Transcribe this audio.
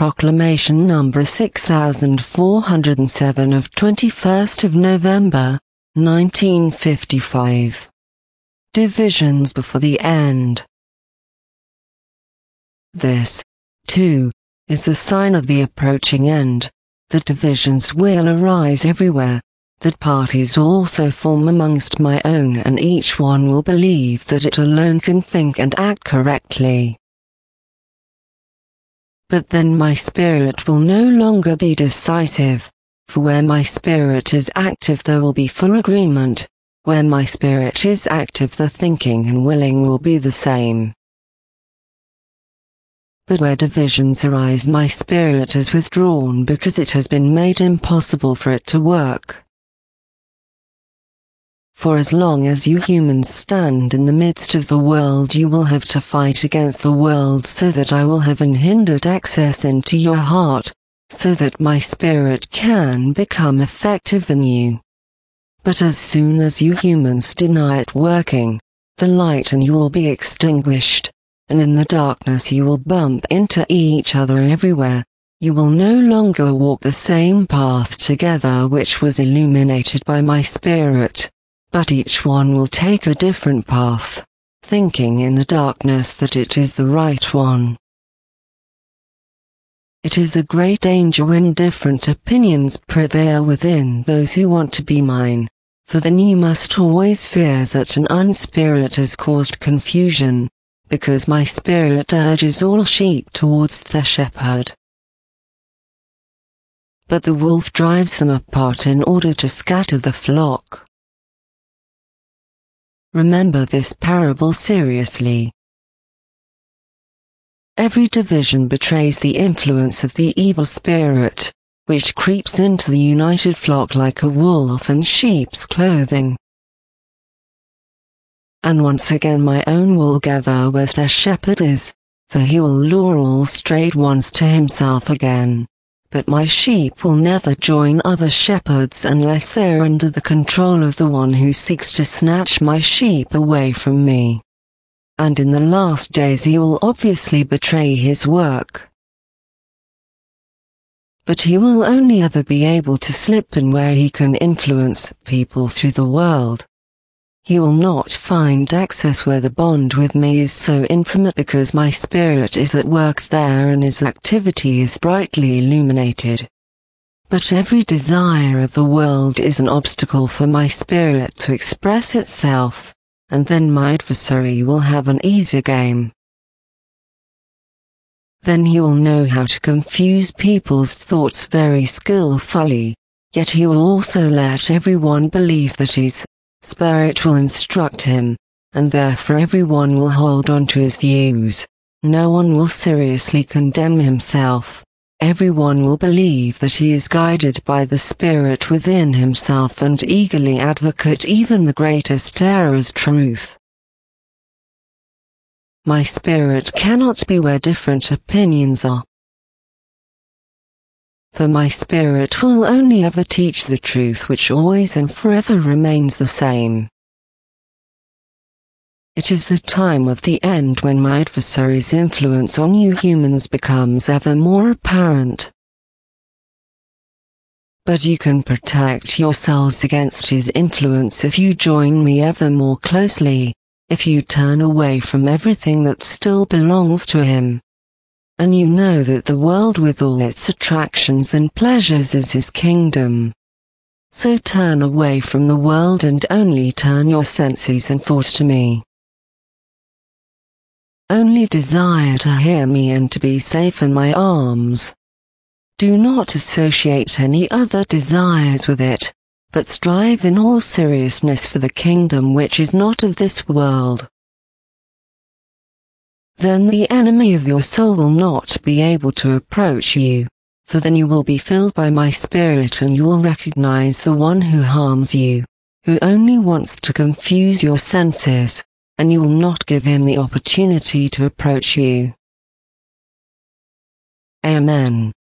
Proclamation number 6407 of 21st of November, 1955. Divisions before the end. This, too, is a sign of the approaching end, that divisions will arise everywhere, that parties will also form amongst my own, and each one will believe that it alone can think and act correctly. But then my spirit will no longer be decisive, for where my spirit is active there will be full agreement, where my spirit is active the thinking and willing will be the same. But where divisions arise my spirit is withdrawn because it has been made impossible for it to work. For as long as you humans stand in the midst of the world you will have to fight against the world so that I will have unhindered access into your heart, so that my spirit can become effective in you. But as soon as you humans deny it working, the light in you will be extinguished, and in the darkness you will bump into each other everywhere. You will no longer walk the same path together which was illuminated by my spirit, but each one will take a different path, thinking in the darkness that it is the right one. It is a great danger when different opinions prevail within those who want to be mine, for then you must always fear that an unspirit has caused confusion, because my spirit urges all sheep towards the shepherd. But the wolf drives them apart in order to scatter the flock. Remember this parable seriously. Every division betrays the influence of the evil spirit, which creeps into the united flock like a wolf in sheep's clothing. And once again my own will gather where the shepherd is, for he will lure all strayed ones to himself again. But my sheep will never join other shepherds unless they are under the control of the one who seeks to snatch my sheep away from me. And in the last days he will obviously betray his work. But he will only ever be able to slip in where he can influence people through the world. He will not find access where the bond with me is so intimate because my spirit is at work there and his activity is brightly illuminated. But every desire of the world is an obstacle for my spirit to express itself, and then my adversary will have an easier game. Then he will know how to confuse people's thoughts very skillfully, yet he will also let everyone believe that his spirit will instruct him, and therefore everyone will hold on to his views. No one will seriously condemn himself. Everyone will believe that he is guided by the spirit within himself and eagerly advocate even the greatest error as truth. My spirit cannot be where different opinions are. For my spirit will only ever teach the truth which always and forever remains the same. It is the time of the end when my adversary's influence on you humans becomes ever more apparent. But you can protect yourselves against his influence if you join me ever more closely, if you turn away from everything that still belongs to him. And you know that the world with all its attractions and pleasures is his kingdom. So turn away from the world and only turn your senses and thoughts to me. Only desire to hear me and to be safe in my arms. Do not associate any other desires with it, but strive in all seriousness for the kingdom which is not of this world. Then the enemy of your soul will not be able to approach you, for then you will be filled by my spirit and you will recognize the one who harms you, who only wants to confuse your senses, and you will not give him the opportunity to approach you. Amen.